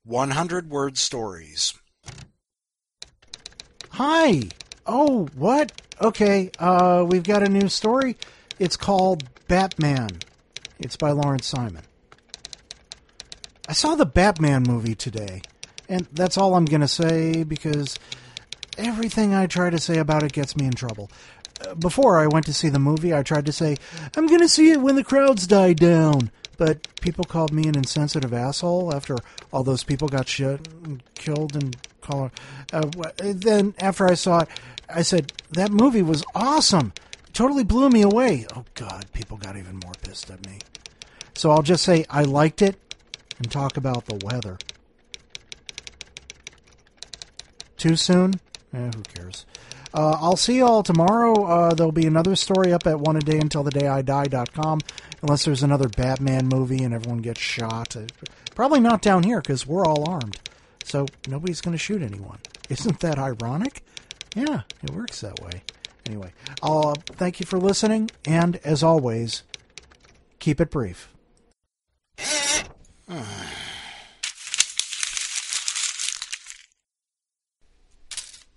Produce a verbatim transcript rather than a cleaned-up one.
one hundred word stories. Hi. Oh, what? Okay, uh, we've got a new story. It's called Batman. It's by Lawrence Simon. I saw the Batman movie today, and that's all I'm going to say because everything I try to say about it gets me in trouble. Uh, before I went to see the movie, I tried to say, I'm going to see it when the crowds die down. But people called me an insensitive asshole after all those people got shot and killed and called. Uh, then after I saw it, I said, that movie was awesome. It totally blew me away. Oh, God, people got even more pissed at me. So I'll just say I liked it and talk about the weather. Too soon? Eh, who cares? Uh, I'll see you all tomorrow. Uh, there'll be another story up at one a day until the day I die dot com, unless there's another Batman movie and everyone gets shot. Uh, probably not down here because we're all armed. So nobody's going to shoot anyone. Isn't that ironic? Yeah, it works that way. Anyway, I'll uh, thank you for listening, and as always, keep it brief.